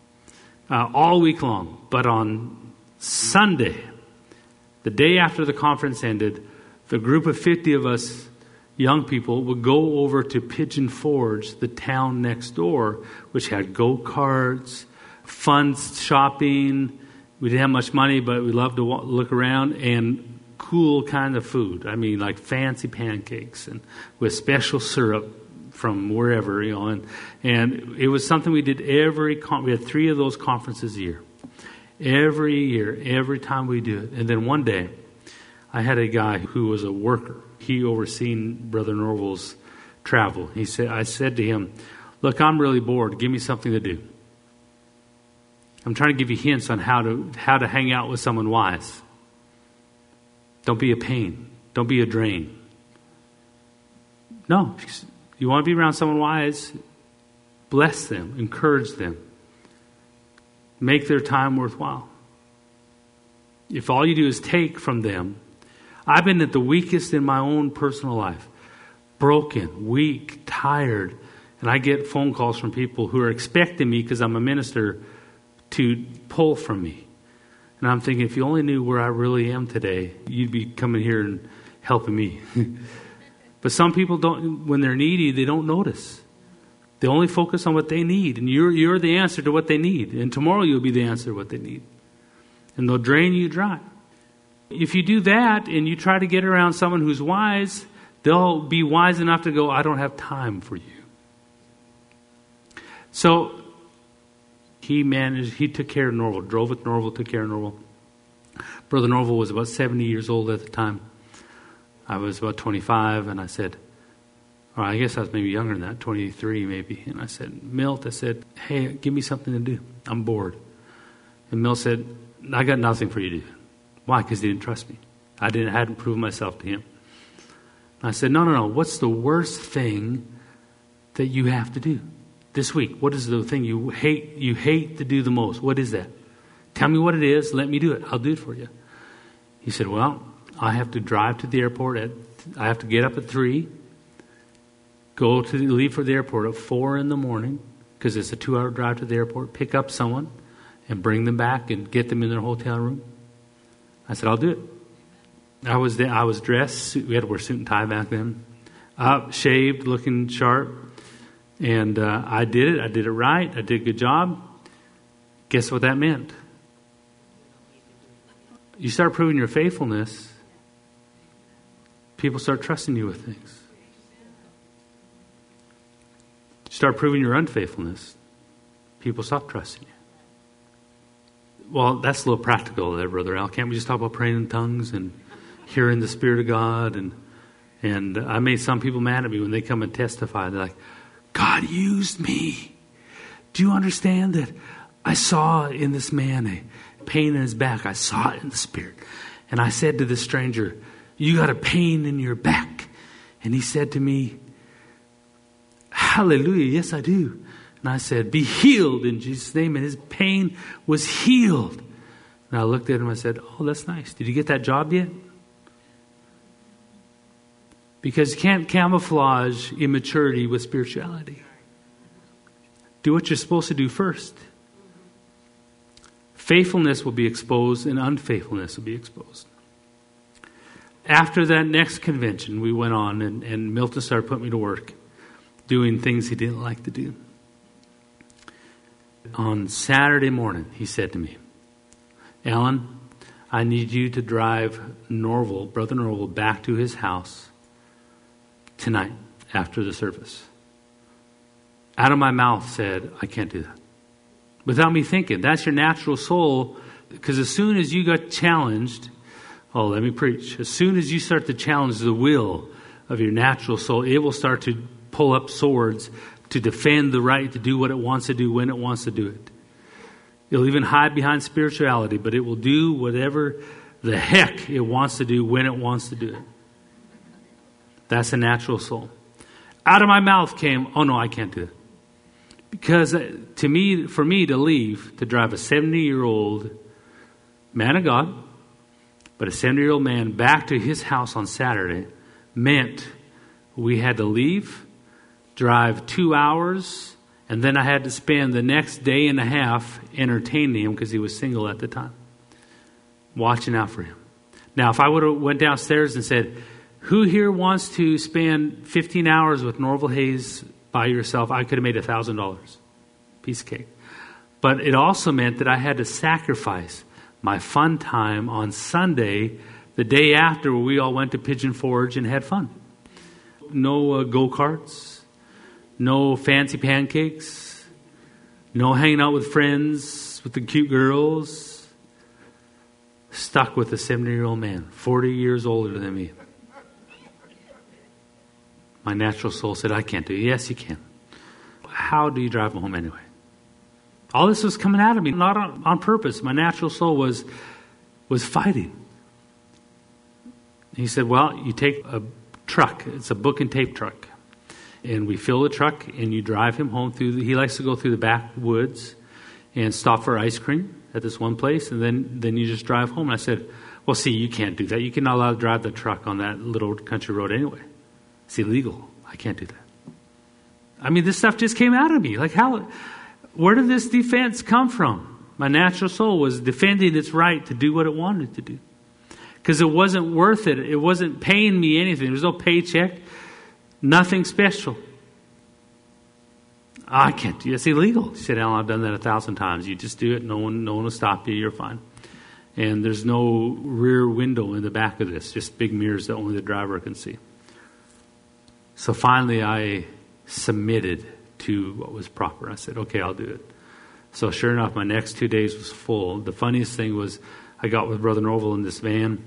All week long. But on Sunday, the day after the conference ended, the group of 50 of us young people would go over to Pigeon Forge, the town next door, which had go-karts, fun shopping. We didn't have much money, but we loved to look around, and cool kind of food. I mean, like fancy pancakes and with special syrup from wherever, and it was something we did we had 3 of those conferences a year. Every year, every time we do it. And then one day, I had a guy who was a worker. He overseen Brother Norval's travel. I said to him, look, I'm really bored. Give me something to do. I'm trying to give you hints on how to hang out with someone wise. Don't be a pain. Don't be a drain. No, you want to be around someone wise, bless them, encourage them. Make their time worthwhile. If all you do is take from them, I've been at the weakest in my own personal life. Broken, weak, tired. And I get phone calls from people who are expecting me, because I'm a minister, to pull from me. And I'm thinking, if you only knew where I really am today, you'd be coming here and helping me. But some people don't, when they're needy, they don't notice. They only focus on what they need. And you're the answer to what they need. And tomorrow you'll be the answer to what they need. And they'll drain you dry. If you do that and you try to get around someone who's wise, they'll be wise enough to go, I don't have time for you. So he took care of Norval, drove with Norval, took care of Norval. Brother Norval was about 70 years old at the time. I was about 25, and I said, or I guess I was maybe younger than that, 23 maybe. And I said, Milt, I said, hey, give me something to do. I'm bored. And Milt said, I got nothing for you to do. Why? Because he didn't trust me. I hadn't proven myself to him. I said, no. What's the worst thing that you have to do this week? What is the thing you hate to do the most? What is that? Tell me what it is. Let me do it. I'll do it for you. He said, well, I have to drive to the airport. I have to get up at 3, leave for the airport at 4 in the morning, because it's a 2-hour drive to the airport, pick up someone and bring them back and get them in their hotel room. I said, I'll do it. I was dressed. We had to wear suit and tie back then. Up, shaved, looking sharp. And I did it. I did it right. I did a good job. Guess what that meant? You start proving your faithfulness, people start trusting you with things. You start proving your unfaithfulness, people stop trusting you. Well, that's a little practical there, Brother Al. Can't we just talk about praying in tongues and hearing the Spirit of God? And I made some people mad at me when they come and testify. They're like, God used me. Do you understand that I saw in this man a pain in his back? I saw it in the Spirit. And I said to this stranger, you got a pain in your back. And he said to me, hallelujah, yes I do. And I said, be healed in Jesus' name. And his pain was healed. And I looked at him and I said, oh, that's nice. Did you get that job yet? Because you can't camouflage immaturity with spirituality. Do what you're supposed to do first. Faithfulness will be exposed and unfaithfulness will be exposed. After that next convention, we went on and Milton started putting me to work doing things he didn't like to do. On Saturday morning, he said to me, Alan, I need you to drive Brother Norval, back to his house tonight after the service. Out of my mouth said, I can't do that. Without me thinking, that's your natural soul, because as soon as you got challenged, let me preach. As soon as you start to challenge the will of your natural soul, it will start to pull up swords to defend the right to do what it wants to do when it wants to do it. It'll even hide behind spirituality, but it will do whatever the heck it wants to do when it wants to do it. That's a natural soul. Out of my mouth came, oh no, I can't do it. Because for me to leave, to drive a 70-year-old man of God, but a 70-year-old man back to his house on Saturday meant we had to leave, drive 2 hours, and then I had to spend the next day and a half entertaining him because he was single at the time, watching out for him. Now, if I would have went downstairs and said, who here wants to spend 15 hours with Norval Hayes by yourself? I could have made $1,000. Piece of cake. But it also meant that I had to sacrifice my fun time on Sunday, the day after, where we all went to Pigeon Forge and had fun. No go-karts, no fancy pancakes, no hanging out with friends, with the cute girls. stuck with a 70-year-old man, 40 years older than me. My natural soul said, I can't do it. Yes, you can. How do you drive him home anyway? All this was coming out of me, not on purpose. My natural soul was fighting. He said, well, you take a truck. It's a book and tape truck. And we fill the truck and you drive him home he likes to go through the backwoods and stop for ice cream at this one place. And then you just drive home. And I said, well, see, you can't do that. You cannot allow to drive the truck on that little country road anyway. It's illegal. I can't do that. I mean, this stuff just came out of me. Like, where did this defense come from? My natural soul was defending its right to do what it wanted to do. Because it wasn't worth it. It wasn't paying me anything. There was no paycheck. Nothing special. I can't do it. It's illegal. He said, Alan, I've done that 1,000 times. You just do it. No one will stop you. You're fine. And there's no rear window in the back of this. Just big mirrors that only the driver can see. So finally I submitted to what was proper. I said, okay, I'll do it. So sure enough, my next 2 days was full. The funniest thing was I got with Brother Norval in this van.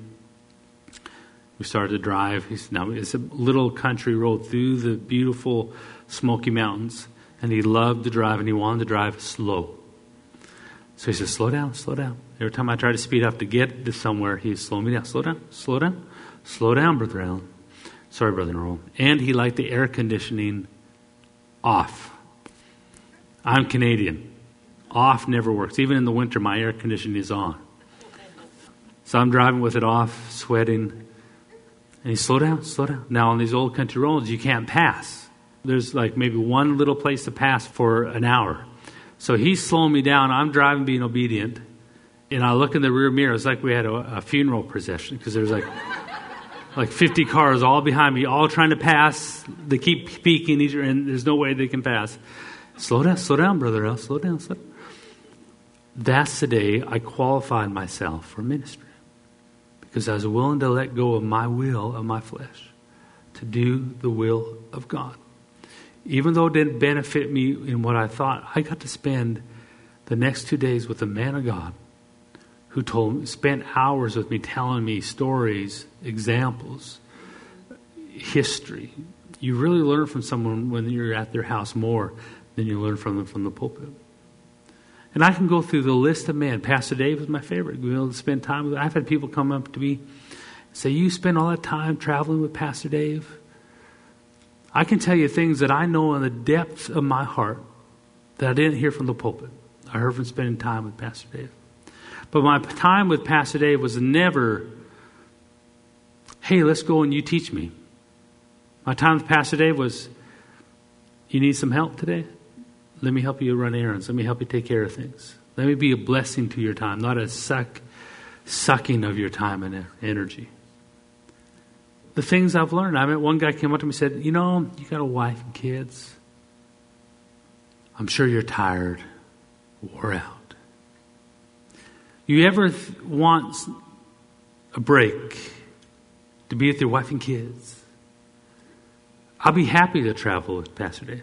We started to drive. Now it's a little country road through the beautiful Smoky Mountains. And he loved to drive, and he wanted to drive slow. So he said, slow down, slow down. Every time I tried to speed up to get to somewhere, he'd slow me down. Slow down, slow down. Slow down, Brother Allen. Sorry, Brother Norval. And he liked the air conditioning off. I'm Canadian. Off never works. Even in the winter, my air conditioning is on. So I'm driving with it off, sweating. And he slow down, slow down. Now on these old country roads, you can't pass. There's like maybe one little place to pass for an hour. So he's slowing me down. I'm driving, being obedient. And I look in the rear mirror. It's like we had a funeral procession because there's like 50 cars all behind me, all trying to pass. They keep peeking, and there's no way they can pass. Slow down, Brother Al. Slow down, slow down. That's the day I qualified myself for ministry. Because I was willing to let go of my will, of my flesh, to do the will of God. Even though it didn't benefit me in what I thought, I got to spend the next 2 days with a man of God who spent hours with me telling me stories, examples, history. You really learn from someone when you're at their house more than you learn from them from the pulpit. And I can go through the list of men. Pastor Dave was my favorite. We were able to spend time with. I've had people come up to me and say, you spend all that time traveling with Pastor Dave? I can tell you things that I know in the depths of my heart that I didn't hear from the pulpit. I heard from spending time with Pastor Dave. But my time with Pastor Dave was never, hey, let's go and you teach me. My time with Pastor Dave was, you need some help today? Let me help you run errands. Let me help you take care of things. Let me be a blessing to your time, not a sucking of your time and energy. The things I've learned. I met one guy came up to me and said, you got a wife and kids. I'm sure you're tired, wore out. You ever want a break to be with your wife and kids? I'll be happy to travel with Pastor Dave.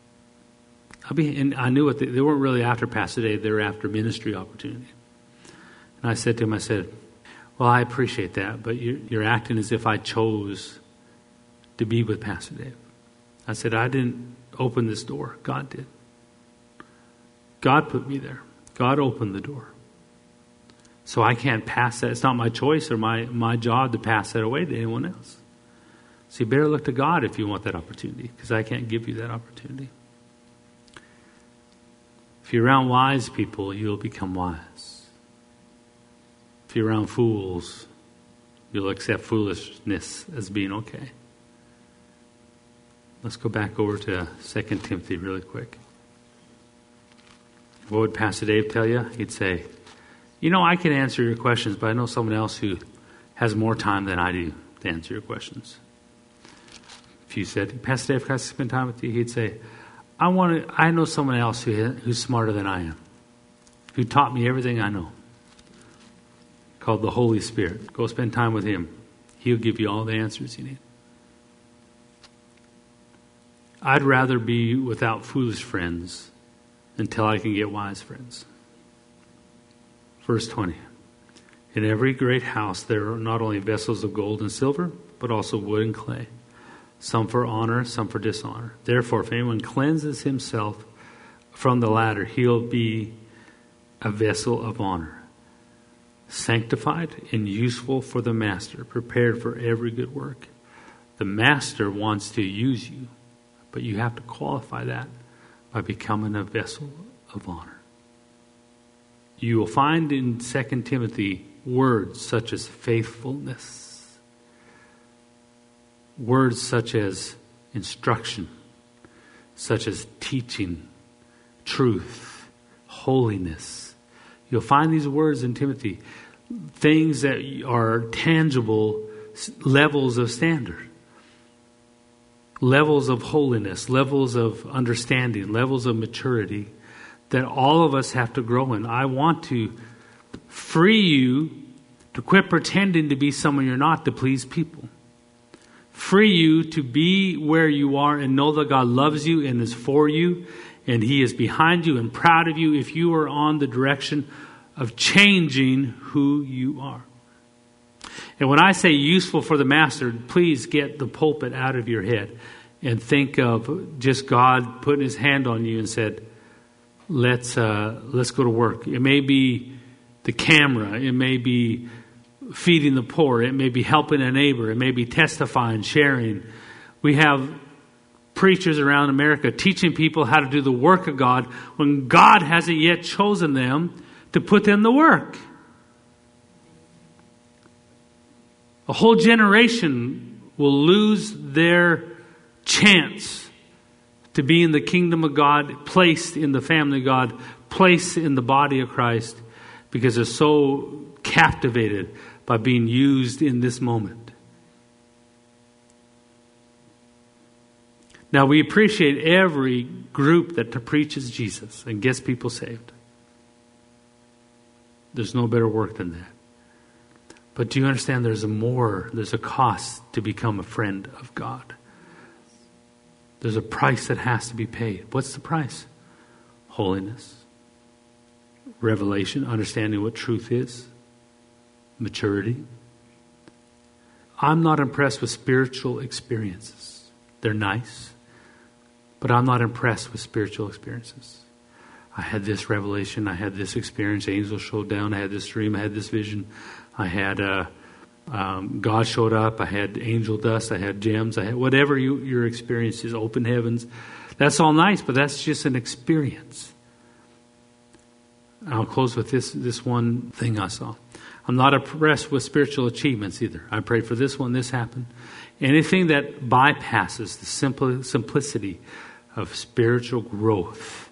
And I knew they weren't really after Pastor Dave, they were after ministry opportunity. And I said to him, well, I appreciate that, but you're acting as if I chose to be with Pastor Dave. I said, I didn't open this door. God did. God put me there. God opened the door. So I can't pass that. It's not my choice or my job to pass that away to anyone else. So you better look to God if you want that opportunity, because I can't give you that opportunity. If you're around wise people, you'll become wise. If you're around fools, you'll accept foolishness as being okay. Let's go back over to 2 Timothy really quick. What would Pastor Dave tell you? He'd say, I can answer your questions, but I know someone else who has more time than I do to answer your questions. If you said, Pastor Dave, can I spend time with you? He'd say, I know someone else who's smarter than I am, who taught me everything I know, called the Holy Spirit. Go spend time with him. He'll give you all the answers you need. I'd rather be without foolish friends until I can get wise friends. Verse 20. In every great house there are not only vessels of gold and silver, but also wood and clay, some for honor, some for dishonor. Therefore, if anyone cleanses himself from the latter, he'll be a vessel of honor, sanctified and useful for the master, prepared for every good work. The master wants to use you, but you have to qualify that by becoming a vessel of honor. You will find in 2 Timothy words such as faithfulness, words such as instruction, such as teaching, truth, holiness. You'll find these words in Timothy, things that are tangible levels of standard, levels of holiness, levels of understanding, levels of maturity that all of us have to grow in. I want to free you to quit pretending to be someone you're not to please people. Free you to be where you are and know that God loves you and is for you and He is behind you and proud of you if you are on the direction of changing who you are. And when I say useful for the master, please get the pulpit out of your head and think of just God putting His hand on you and said, let's go to work. It may be the camera. It may be feeding the poor. It may be helping a neighbor. It may be testifying, sharing. We have preachers around America teaching people how to do the work of God when God hasn't yet chosen them to put them to work. A whole generation will lose their chance to be in the kingdom of God, placed in the family of God, placed in the body of Christ, because they're so captivated by being used in this moment. Now, we appreciate every group that preaches Jesus and gets people saved. There's no better work than that. But do you understand there's a cost to become a friend of God? There's a price that has to be paid. What's the price? Holiness, revelation, understanding what truth is, maturity. I'm not impressed with spiritual experiences. They're nice, but I'm not impressed with spiritual experiences. I had this revelation, I had this experience, angels showed down, I had this dream, I had this vision, I had God showed up, I had angel dust, I had gems, I had whatever your experience is, open heavens. That's all nice, but that's just an experience. I'll close with this one thing I saw. I'm not impressed with spiritual achievements either. I prayed for this one, this happened. Anything that bypasses the simplicity of spiritual growth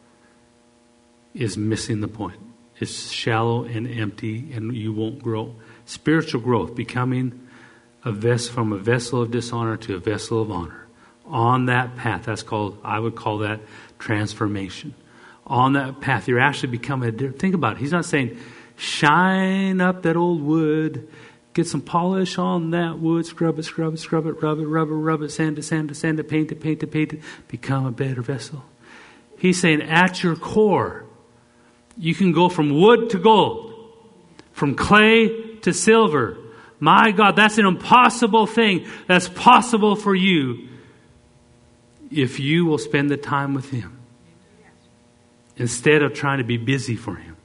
is missing the point. It's shallow and empty, and you won't grow. Spiritual growth, becoming from a vessel of dishonor to a vessel of honor. On that path, I would call that transformation. On that path, you're actually becoming think about it. He's not saying, shine up that old wood, get some polish on that wood, scrub it, rub it, sand it, paint it, become a better vessel. He's saying, at your core, you can go from wood to gold, from clay to silver. My God, that's an impossible thing. That's possible for you if you will spend the time with Him instead of trying to be busy for Him.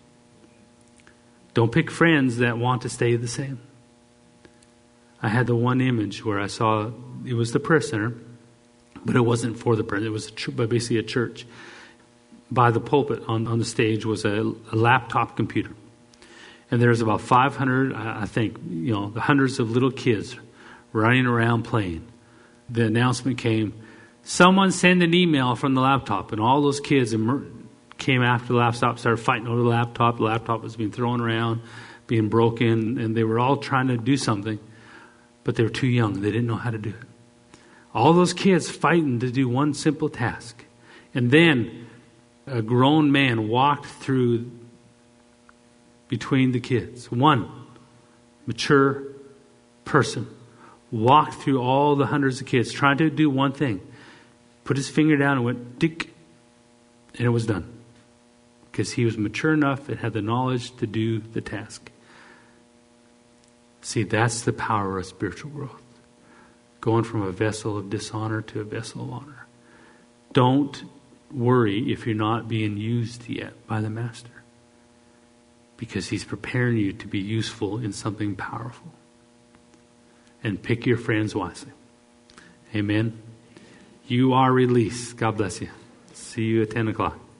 Don't pick friends that want to stay the same. I had the one image where I saw it was the prayer center, but it wasn't for the prayer. It was basically a church. By the pulpit on the stage was a laptop computer. And there's about 500, I think, the hundreds of little kids running around playing. The announcement came, someone send an email from the laptop. And all those kids came after the laptop, started fighting over the laptop. The laptop was being thrown around, being broken, and they were all trying to do something. But they were too young. They didn't know how to do it. All those kids fighting to do one simple task. And then a grown man walked through between the kids. One mature person walked through all the hundreds of kids trying to do one thing. Put his finger down and went, dick, and it was done. Because he was mature enough and had the knowledge to do the task. See, that's the power of spiritual growth. Going from a vessel of dishonor to a vessel of honor. Don't worry if you're not being used yet by the Master, because He's preparing you to be useful in something powerful. And pick your friends wisely. Amen. You are released. God bless you. See you at 10 o'clock.